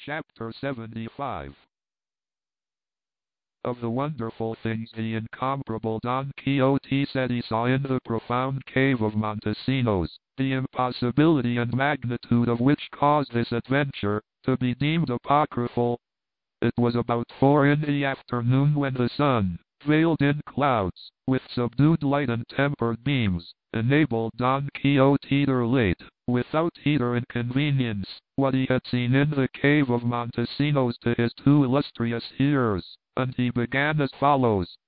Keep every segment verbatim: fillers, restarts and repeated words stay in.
Chapter seventy-five. Of the wonderful things the incomparable Don Quixote said he saw in the profound cave of Montesinos, the impossibility and magnitude of which caused this adventure to be deemed apocryphal. It was about four in the afternoon when the sun, veiled in clouds, with subdued light and tempered beams, enabled Don Quixote to relate, without heat or inconvenience, what he had seen in the cave of Montesinos to his two illustrious hearers, and he began as follows.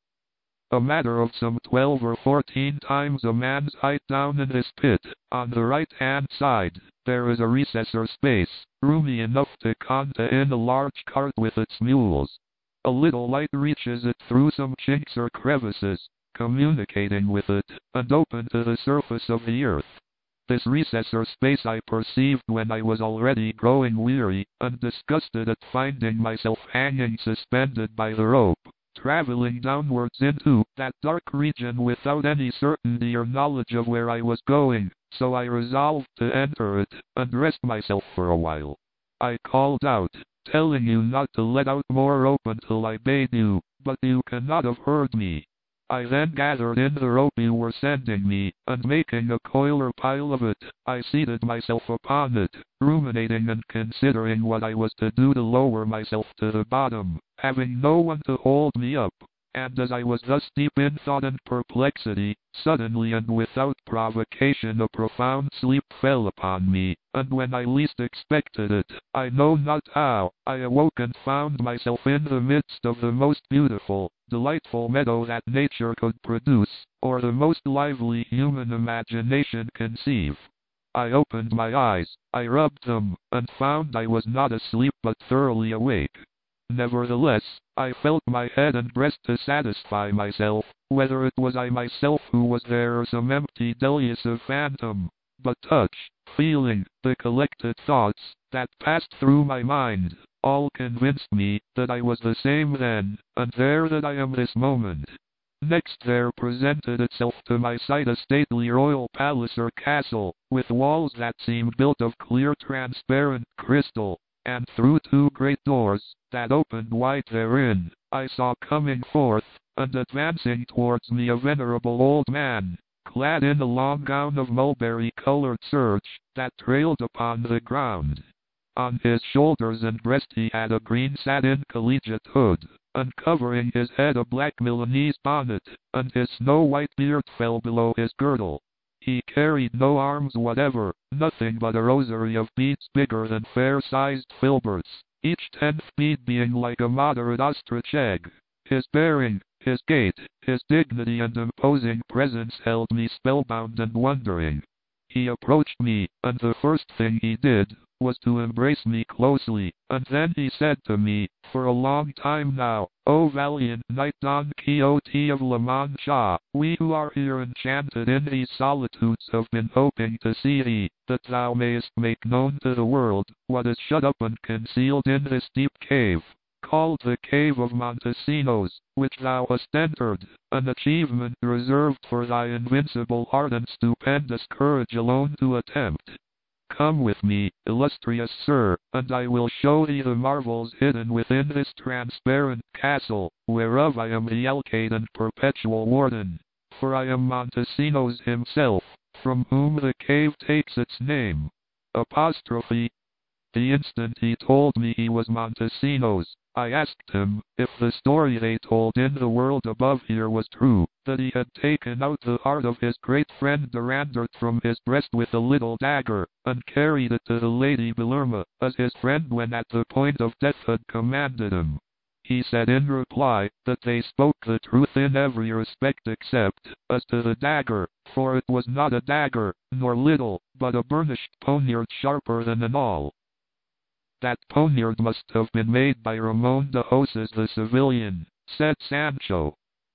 A matter of some twelve or fourteen times a man's height down in this pit, on the right-hand side, there is a recess or space, roomy enough to contain a large cart with its mules. A little light reaches it through some chinks or crevices, communicating with it, and open to the surface of the earth. This recess or space I perceived when I was already growing weary, and disgusted at finding myself hanging suspended by the rope, traveling downwards into that dark region without any certainty or knowledge of where I was going, so I resolved to enter it, and rest myself for a while. I called out, telling you not to let out more rope until I bade you, but you cannot have heard me. I then gathered in the rope you were sending me, and making a coil or pile of it, I seated myself upon it, ruminating and considering what I was to do to lower myself to the bottom, having no one to hold me up. And as I was thus deep in thought and perplexity, suddenly and without provocation a profound sleep fell upon me, and when I least expected it, I know not how, I awoke and found myself in the midst of the most beautiful, delightful meadow that nature could produce, or the most lively human imagination conceive. I opened my eyes, I rubbed them, and found I was not asleep but thoroughly awake. Nevertheless, I felt my head and breast to satisfy myself, whether it was I myself who was there or some empty delusive phantom. But touch, feeling, the collected thoughts that passed through my mind, all convinced me that I was the same then, and there that I am this moment. Next there presented itself to my sight a stately royal palace or castle, with walls that seemed built of clear transparent crystal, and through two great doors, that opened wide therein, I saw coming forth, and advancing towards me a venerable old man, clad in a long gown of mulberry-colored serge, that trailed upon the ground. On his shoulders and breast he had a green satin collegiate hood, and covering his head a black Milanese bonnet, and his snow-white beard fell below his girdle. He carried no arms whatever, nothing but a rosary of beads bigger than fair-sized filberts, each tenth bead being like a moderate ostrich egg. His bearing, his gait, his dignity and imposing presence held me spellbound and wondering. He approached me, and the first thing he did was to embrace me closely, and then he said to me, for a long time now, O valiant knight Don Quixote of La Mancha, we who are here enchanted in these solitudes have been hoping to see thee, that thou mayest make known to the world what is shut up and concealed in this deep cave, called the Cave of Montesinos, which thou hast entered, an achievement reserved for thy invincible heart and stupendous courage alone to attempt. Come with me, illustrious sir, and I will show thee the marvels hidden within this transparent castle, whereof I am the alcalde and perpetual warden. For I am Montesinos himself, from whom the cave takes its name. Apostrophe. The instant he told me he was Montesinos, I asked him if the story they told in the world above here was true, that he had taken out the heart of his great friend Durandart from his breast with a little dagger, and carried it to the Lady Belerma, as his friend when at the point of death had commanded him. He said in reply, that they spoke the truth in every respect except as to the dagger, for it was not a dagger, nor little, but a burnished poniard sharper than an awl. That poniard must have been made by Ramon de Hoces the Sevillian, said Sancho.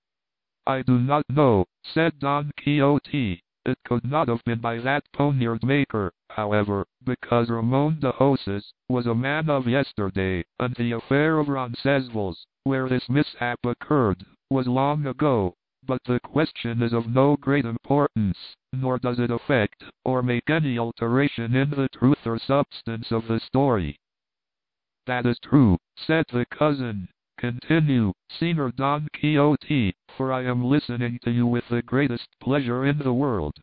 I do not know, said Don Quixote. It could not have been by that poniard maker, however, because Ramon de Hoces was a man of yesterday, and the affair of Roncesvalles, where this mishap occurred, was long ago. But the question is of no great importance, nor does it affect, or make any alteration in the truth or substance of the story. "That is true," said the cousin. "Continue, Senor Don Quixote, for I am listening to you with the greatest pleasure in the world."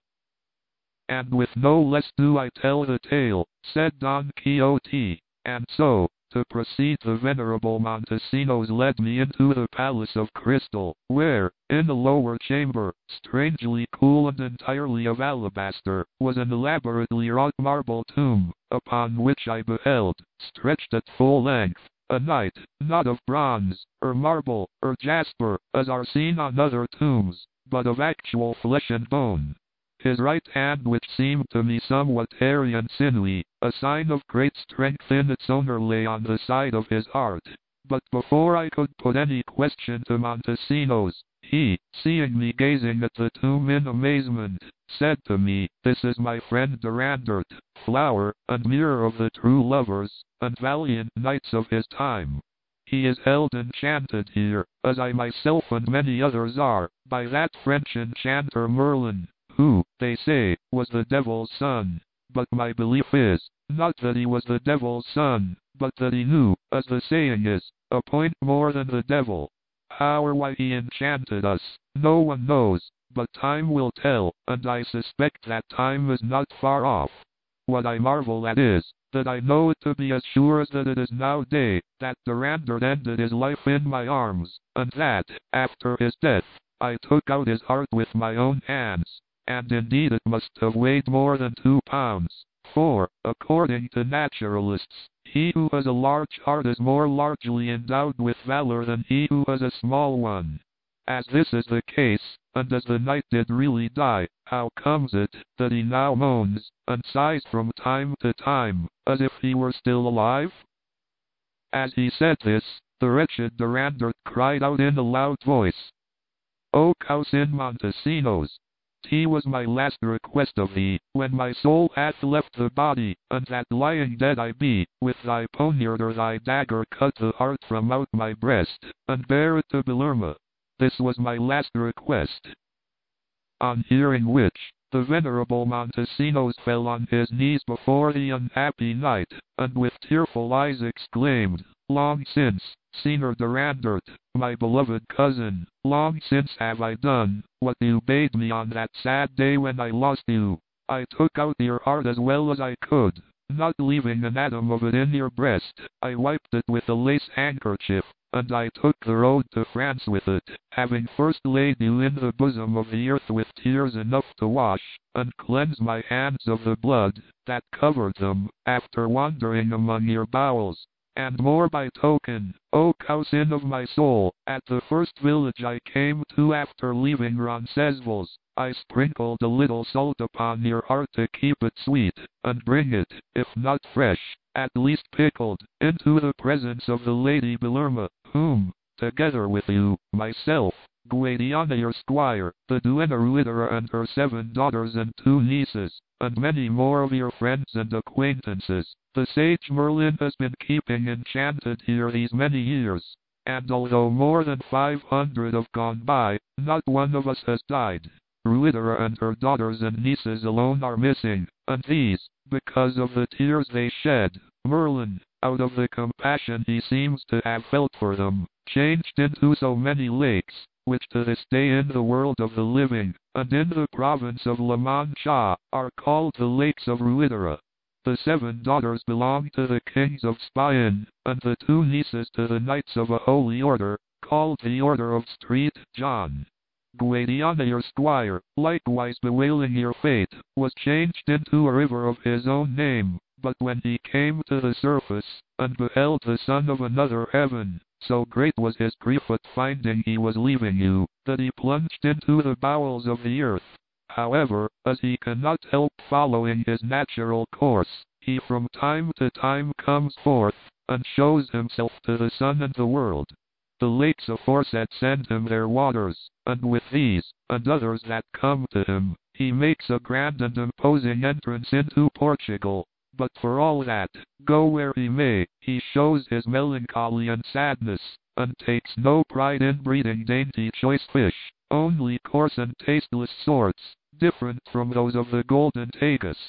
"And with no less do I tell the tale," said Don Quixote. "And so, to proceed, the venerable Montesinos led me into the Palace of Crystal, where, in a lower chamber, strangely cool and entirely of alabaster, was an elaborately wrought marble tomb, upon which I beheld, stretched at full length, a knight, not of bronze, or marble, or jasper, as are seen on other tombs, but of actual flesh and bone. His right hand, which seemed to me somewhat hairy and sinewy, a sign of great strength in its owner, lay on the side of his heart. But before I could put any question to Montesinos, he, seeing me gazing at the tomb in amazement, said to me, "This is my friend Durandert, flower and mirror of the true lovers, and valiant knights of his time. He is held enchanted here, as I myself and many others are, by that French enchanter Merlin, who, they say, was the devil's son. But my belief is, not that he was the devil's son, but that he knew, as the saying is, a point more than the devil. How or why he enchanted us, no one knows, but time will tell, and I suspect that time is not far off. What I marvel at is, that I know it to be as sure as that it is now day, that Durandert ended his life in my arms, and that, after his death, I took out his heart with my own hands. And indeed it must have weighed more than two pounds, for, according to naturalists, he who has a large heart is more largely endowed with valor than he who has a small one. As this is the case, and as the knight did really die, how comes it that he now moans and sighs from time to time, as if he were still alive?" As he said this, the wretched Durandert cried out in a loud voice, "O cousin Montesinos! He was my last request of thee, when my soul hath left the body, and that lying dead I be, with thy poniard or thy dagger cut the heart from out my breast, and bear it to Belerma. This was my last request." On hearing which, the venerable Montesinos fell on his knees before the unhappy knight, and with tearful eyes exclaimed, "Long since, Senor Durandert, my beloved cousin, long since have I done what you bade me on that sad day when I lost you. I took out your heart as well as I could, not leaving an atom of it in your breast. I wiped it with a lace handkerchief, and I took the road to France with it, having first laid you in the bosom of the earth with tears enough to wash and cleanse my hands of the blood that covered them, after wandering among your bowels. And more by token, O cousin of my soul, at the first village I came to after leaving Roncesvalles, I sprinkled a little salt upon your heart to keep it sweet, and bring it, if not fresh, at least pickled, into the presence of the Lady Belerma, whom, together with you, myself, Guadiana your squire, the duenna Ruidera and her seven daughters and two nieces, and many more of your friends and acquaintances, the sage Merlin has been keeping enchanted here these many years. And although more than five hundred have gone by, not one of us has died. Ruidera and her daughters and nieces alone are missing, and these, because of the tears they shed, Merlin, out of the compassion he seems to have felt for them, changed into so many lakes, which to this day in the world of the living, and in the province of La Mancha, are called the Lakes of Ruidera. The seven daughters belong to the kings of Spain, and the two nieces to the knights of a holy order, called the Order of St. John. Guadiana your squire, likewise bewailing your fate, was changed into a river of his own name, but when he came to the surface, and beheld the son of another heaven, so great was his grief at finding he was leaving you, that he plunged into the bowels of the earth. However, as he cannot help following his natural course, he from time to time comes forth, and shows himself to the sun and the world. The lakes aforesaid send him their waters, and with these, and others that come to him, he makes a grand and imposing entrance into Portugal. But for all that, go where he may, he shows his melancholy and sadness, and takes no pride in breeding dainty choice fish, only coarse and tasteless sorts, different from those of the Golden Tagus.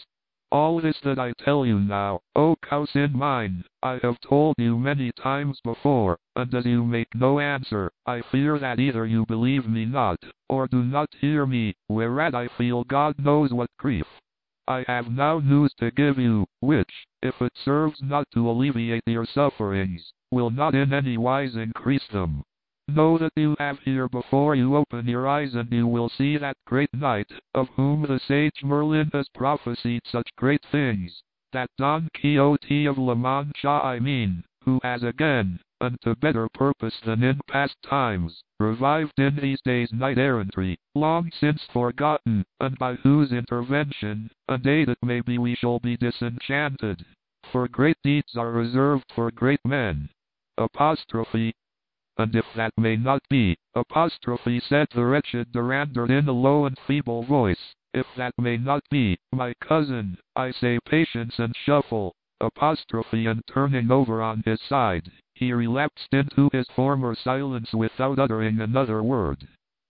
All this that I tell you now, O cousin mine, I have told you many times before, and as you make no answer, I fear that either you believe me not, or do not hear me, whereat I feel God knows what grief. I have now news to give you, which, if it serves not to alleviate your sufferings, will not in any wise increase them. Know that you have here before you open your eyes, and you will see that great knight, of whom the sage Merlin has prophesied such great things, that Don Quixote of La Mancha I mean, who has again, and to better purpose than in past times, revived in these days knight-errantry, long since forgotten, and by whose intervention, and aid it may be we shall be disenchanted. For great deeds are reserved for great men. Apostrophe. And if that may not be, apostrophe, said the wretched Durandard in a low and feeble voice, if that may not be, my cousin, I say patience and shuffle, apostrophe, and turning over on his side, he relapsed into his former silence without uttering another word.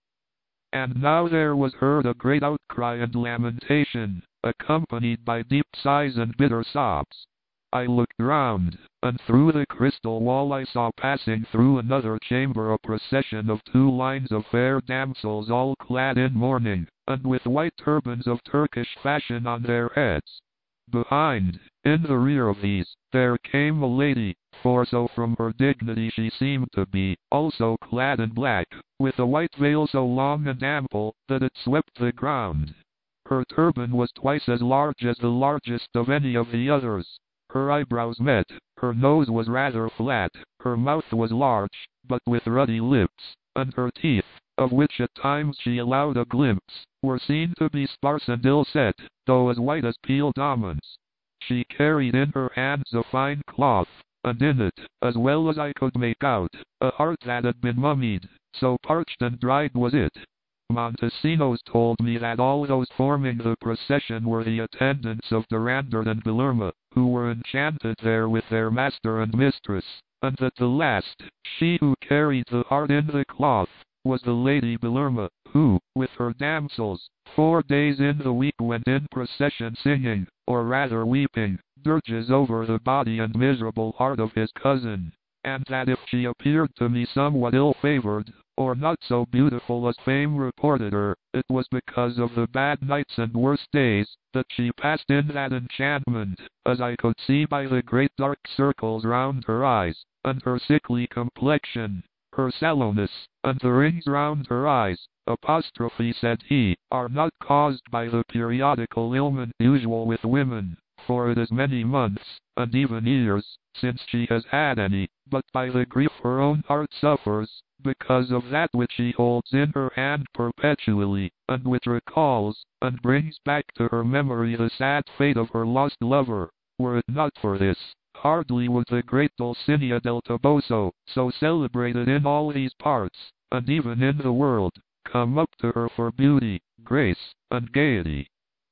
And now there was heard a great outcry and lamentation, accompanied by deep sighs and bitter sobs. I looked round, and through the crystal wall I saw passing through another chamber a procession of two lines of fair damsels all clad in mourning, and with white turbans of Turkish fashion on their heads. Behind, in the rear of these, there came a lady, for so from her dignity she seemed to be, also clad in black, with a white veil so long and ample, that it swept the ground. Her turban was twice as large as the largest of any of the others. Her eyebrows met, her nose was rather flat, her mouth was large, but with ruddy lips, and her teeth, of which at times she allowed a glimpse, were seen to be sparse and ill-set, though as white as peeled almonds. She carried in her hands a fine cloth, and in it, as well as I could make out, a heart that had been mummied, so parched and dried was it. Montesinos told me that all those forming the procession were the attendants of Durandard and Belerma, who were enchanted there with their master and mistress, and that the last, she who carried the heart in the cloth, was the Lady Belerma, who, with her damsels, four days in the week went in procession singing, or rather weeping, dirges over the body and miserable heart of his cousin, and that if she appeared to me somewhat ill-favored, or not so beautiful as fame reported her, it was because of the bad nights and worse days that she passed in that enchantment, as I could see by the great dark circles round her eyes, and her sickly complexion, her sallowness, and the rings round her eyes, apostrophe, said he, are not caused by the periodical ailment usual with women, for it is many months, and even years, since she has had any, but by the grief her own heart suffers, because of that which she holds in her hand perpetually, and which recalls, and brings back to her memory the sad fate of her lost lover. Were it not for this, hardly would the great Dulcinea del Toboso, so celebrated in all these parts, and even in the world, come up to her for beauty, grace, and gaiety.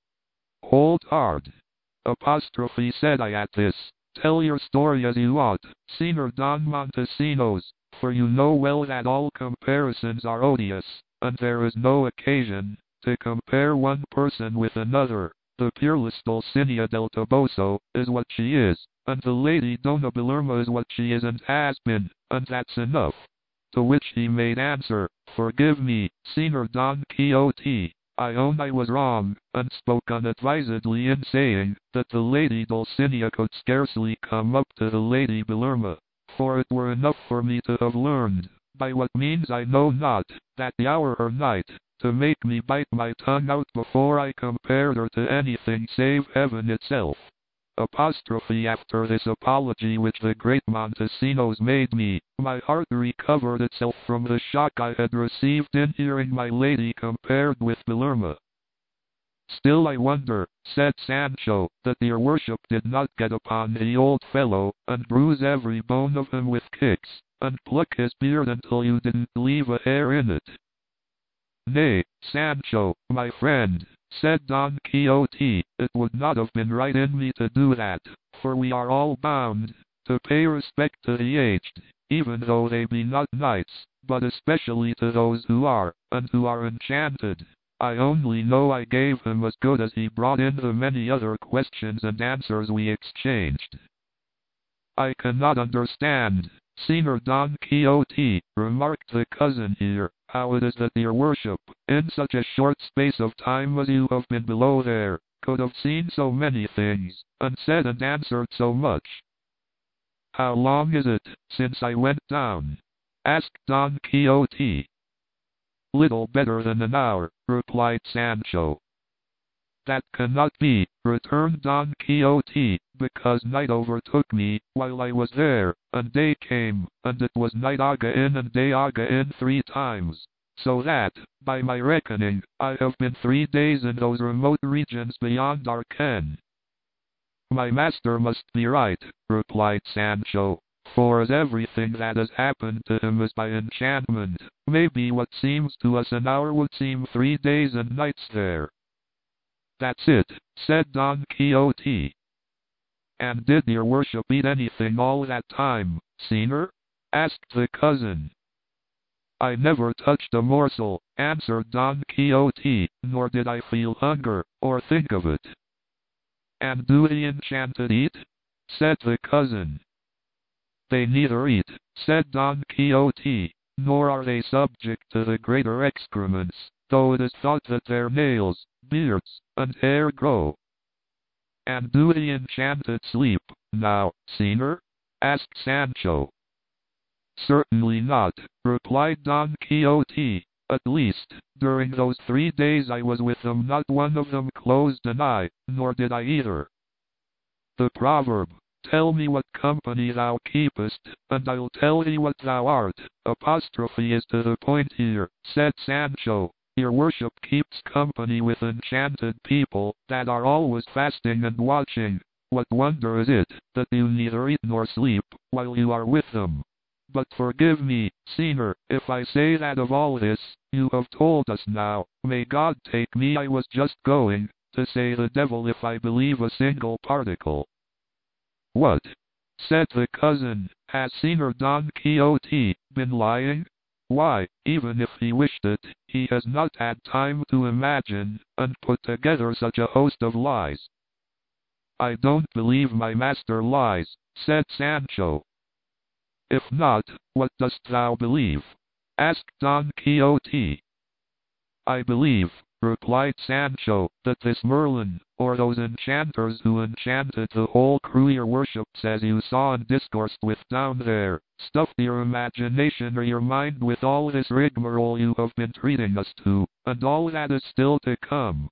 Hold hard. Apostrophe, said I at this, tell your story as you ought, Senor Don Montesinos, for you know well that all comparisons are odious, and there is no occasion to compare one person with another. The peerless Dulcinea del Toboso is what she is, and the Lady Dona Belerma is what she is and has been, and that's enough. To which he made answer, forgive me, Senor Don Quixote, I own I was wrong, and spoke unadvisedly in saying that the Lady Dulcinea could scarcely come up to the Lady Belerma, for it were enough for me to have learned, by what means I know not, that the hour or night, to make me bite my tongue out before I compared her to anything save heaven itself. Apostrophe, after this apology which the great Montesinos made me, my heart recovered itself from the shock I had received in hearing my lady compared with Belerma. Still I wonder, said Sancho, that your worship did not get upon the old fellow, and bruise every bone of him with kicks, and pluck his beard until you didn't leave a hair in it. Nay, Sancho, my friend, said Don Quixote, it would not have been right in me to do that, for we are all bound to pay respect to the aged, even though they be not knights, but especially to those who are, and who are enchanted. I only know I gave him as good as he brought in the many other questions and answers we exchanged. I cannot understand, Senor Don Quixote, remarked the cousin here, how it is that your worship, in such a short space of time as you have been below there, could have seen so many things, and said and answered so much. How long is it since I went down? Asked Don Quixote. Little better than an hour, replied Sancho. That cannot be, returned Don Quixote, because night overtook me while I was there, and day came, and it was night again and day again three times, so that, by my reckoning, I have been three days in those remote regions beyond our ken. My master must be right, replied Sancho, for as everything that has happened to him is by enchantment, maybe what seems to us an hour would seem three days and nights there. That's it, said Don Quixote. And did your worship eat anything all that time, Senor? Asked the cousin. I never touched a morsel, answered Don Quixote, nor did I feel hunger, or think of it. And do the enchanted eat? Said the cousin. They neither eat, said Don Quixote, nor are they subject to the greater excrements, though it is thought that their nails, beards, and hair grow. And do the enchanted sleep, now, Senor? Asked Sancho. Certainly not, replied Don Quixote. At least, during those three days I was with them not one of them closed an eye, nor did I either. The proverb, tell me what company thou keepest, and I'll tell thee what thou art, apostrophe is to the point here, said Sancho. Your worship keeps company with enchanted people that are always fasting and watching. What wonder is it that you neither eat nor sleep while you are with them? But forgive me, Senor, if I say that of all this you have told us now, may God take me, I was just going to say the devil if I believe a single particle. What? Said the cousin, has Senor Don Quixote been lying? Why, even if he wished it, he has not had time to imagine and put together such a host of lies. I don't believe my master lies, said Sancho. If not, what dost thou believe? Asked Don Quixote. I believe, replied Sancho, that this Merlin, or those enchanters who enchanted the whole crew your worships as you saw and discoursed with down there, stuffed your imagination or your mind with all this rigmarole you have been treating us to, and all that is still to come.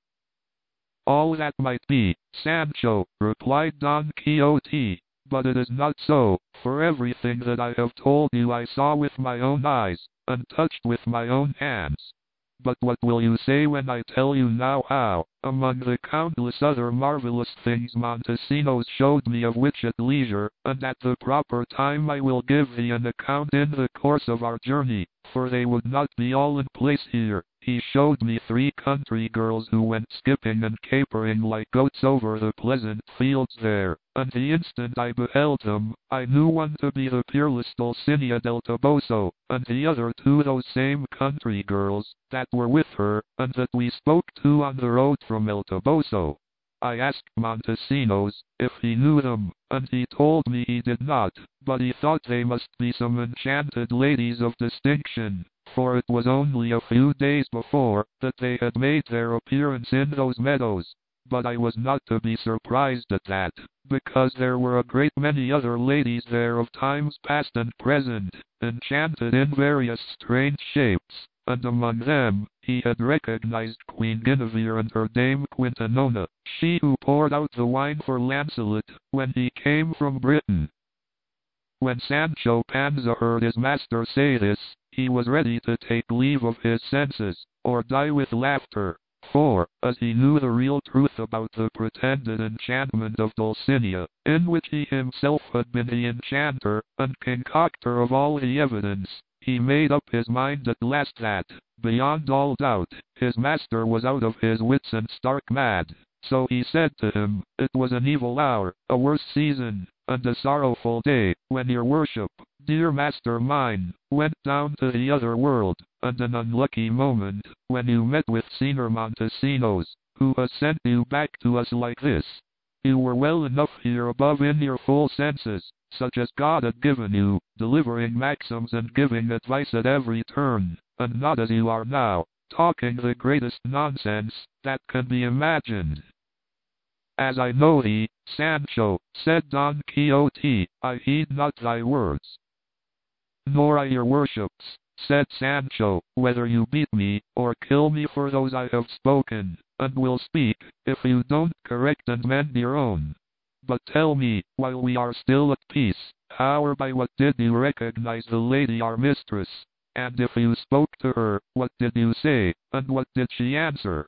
All that might be, Sancho, replied Don Quixote, but it is not so, for everything that I have told you I saw with my own eyes, and touched with my own hands. But what will you say when I tell you now how, among the countless other marvelous things Montesinos showed me, of which at leisure, and at the proper time I will give thee an account in the course of our journey, for they would not be all in place here. He showed me three country girls who went skipping and capering like goats over the pleasant fields there, and the instant I beheld them, I knew one to be the peerless Dulcinea del Toboso, and the other two those same country girls that were with her, and that we spoke to on the road from El Toboso. I asked Montesinos if he knew them, and he told me he did not, but he thought they must be some enchanted ladies of distinction, for it was only a few days before that they had made their appearance in those meadows. But I was not to be surprised at that, because there were a great many other ladies there of times past and present, enchanted in various strange shapes, and among them he had recognized Queen Guinevere and her dame Quintanona, she who poured out the wine for Lancelot when he came from Britain. When Sancho Panza heard his master say this, he was ready to take leave of his senses, or die with laughter, for, as he knew the real truth about the pretended enchantment of Dulcinea, in which he himself had been the enchanter and concocter of all the evidence, he made up his mind at last that, beyond all doubt, his master was out of his wits and stark mad. So he said to him, it was an evil hour, a worse season, and a sorrowful day, when your worship, dear master mine, went down to the other world, and an unlucky moment, when you met with Senor Montesinos, who has sent you back to us like this. You were well enough here above in your full senses, such as God had given you, delivering maxims and giving advice at every turn, and not as you are now, talking the greatest nonsense that can be imagined. As I know thee, Sancho, said Don Quixote, I heed not thy words. Nor I your worships, said Sancho, whether you beat me, or kill me for those I have spoken, and will speak, if you don't correct and mend your own. But tell me, while we are still at peace, how or by what did you recognize the lady our mistress? And if you spoke to her, what did you say, and what did she answer?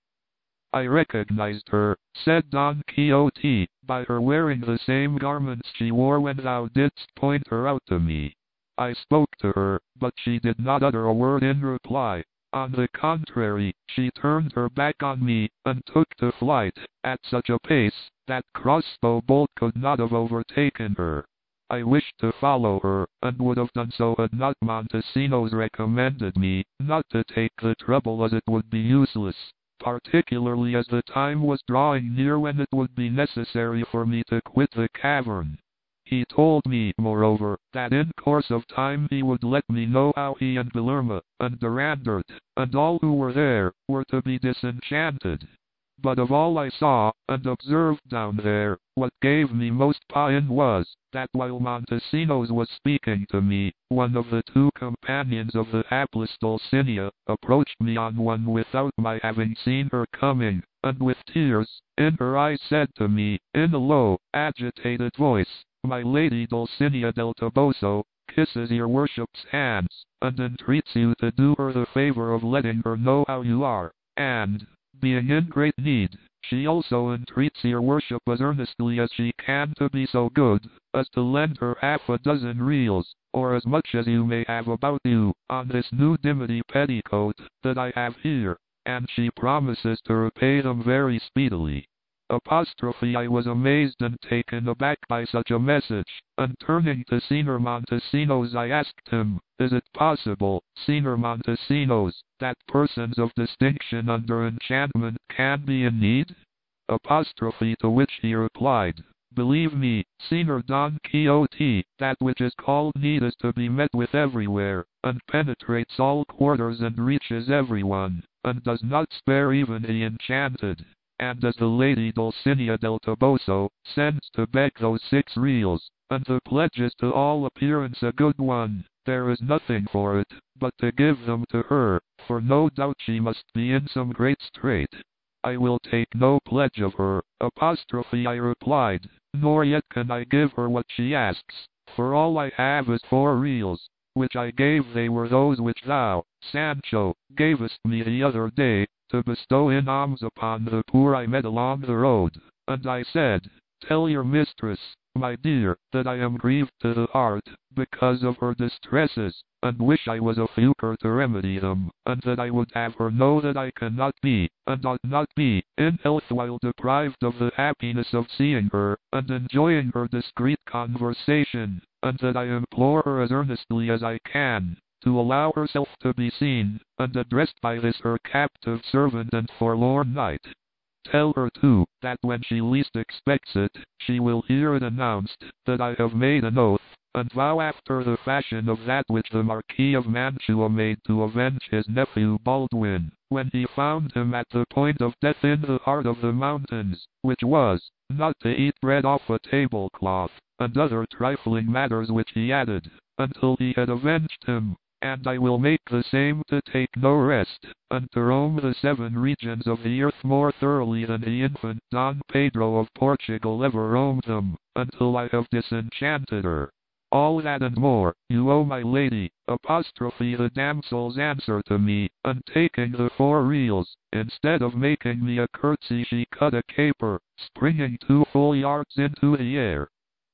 I recognized her, said Don Quixote, by her wearing the same garments she wore when thou didst point her out to me. I spoke to her, but she did not utter a word in reply. On the contrary, she turned her back on me, and took to flight, at such a pace, that crossbow bolt could not have overtaken her. I wished to follow her, and would have done so had not Montesinos recommended me, not to take the trouble, as it would be useless, particularly as the time was drawing near when it would be necessary for me to quit the cavern. He told me, moreover, that in course of time he would let me know how he and Belerma, and Durandart, and all who were there, were to be disenchanted. But of all I saw and observed down there, what gave me most pain was, that while Montesinos was speaking to me, one of the two companions of the hapless Dulcinea approached me on one without my having seen her coming, and with tears in her eyes said to me, in a low, agitated voice, My lady Dulcinea del Toboso kisses your worship's hands, and entreats you to do her the favor of letting her know how you are, and, being in great need, she also entreats your worship as earnestly as she can to be so good as to lend her half a dozen reals, or as much as you may have about you, on this new dimity petticoat that I have here, and she promises to repay them very speedily. Apostrophe I was amazed and taken aback by such a message, and turning to Senor Montesinos I asked him, Is it possible, Senor Montesinos, that persons of distinction under enchantment can be in need? Apostrophe to which he replied, Believe me, Senor Don Quixote, that which is called need is to be met with everywhere, and penetrates all quarters and reaches everyone, and does not spare even the enchanted. And as the lady Dulcinea del Toboso sends to beg those six reals, and the pledge is to all appearance a good one, there is nothing for it, but to give them to her, for no doubt she must be in some great strait. I will take no pledge of her, apostrophe I replied, nor yet can I give her what she asks, for all I have is four reals, which I gave they were those which thou, Sancho, gavest me the other day, to bestow in alms upon the poor I met along the road, and I said, Tell your mistress, my dear, that I am grieved to the heart, because of her distresses, and wish I was a future to remedy them, and that I would have her know that I cannot be, and ought not be, in health while deprived of the happiness of seeing her, and enjoying her discreet conversation, and that I implore her as earnestly as I can, to allow herself to be seen, and addressed by this her captive servant and forlorn knight. Tell her, too, that when she least expects it, she will hear it announced, that I have made an oath, and vow after the fashion of that which the Marquis of Mantua made to avenge his nephew Baldwin, when he found him at the point of death in the heart of the mountains, which was, not to eat bread off a tablecloth, and other trifling matters which he added, until he had avenged him. And I will make the same to take no rest, and to roam the seven regions of the earth more thoroughly than the infant Don Pedro of Portugal ever roamed them, until I have disenchanted her. All that and more, you owe my lady, apostrophe the damsel's answer to me, and taking the four reals, instead of making me a curtsy she cut a caper, springing two full yards into the air.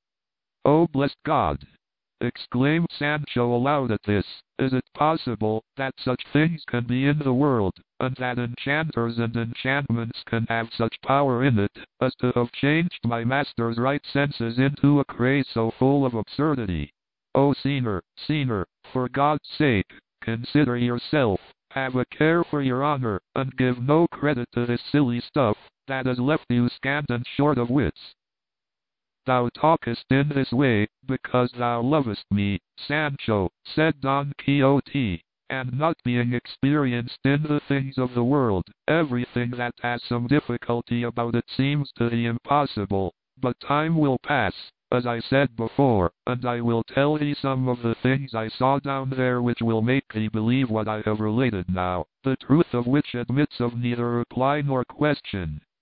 Oh blessed God! Exclaimed Sancho aloud at this, is it possible that such things can be in the world, and that enchanters and enchantments can have such power in it, as to have changed my master's right senses into a craze so full of absurdity? O sinner, sinner, for God's sake, consider yourself, have a care for your honor, and give no credit to this silly stuff, that has left you scant and short of wits. Thou talkest in this way, because thou lovest me, Sancho, said Don Quixote, and not being experienced in the things of the world, everything that has some difficulty about it seems to thee impossible. But time will pass, as I said before, and I will tell thee some of the things I saw down there which will make thee believe what I have related now, the truth of which admits of neither reply nor question.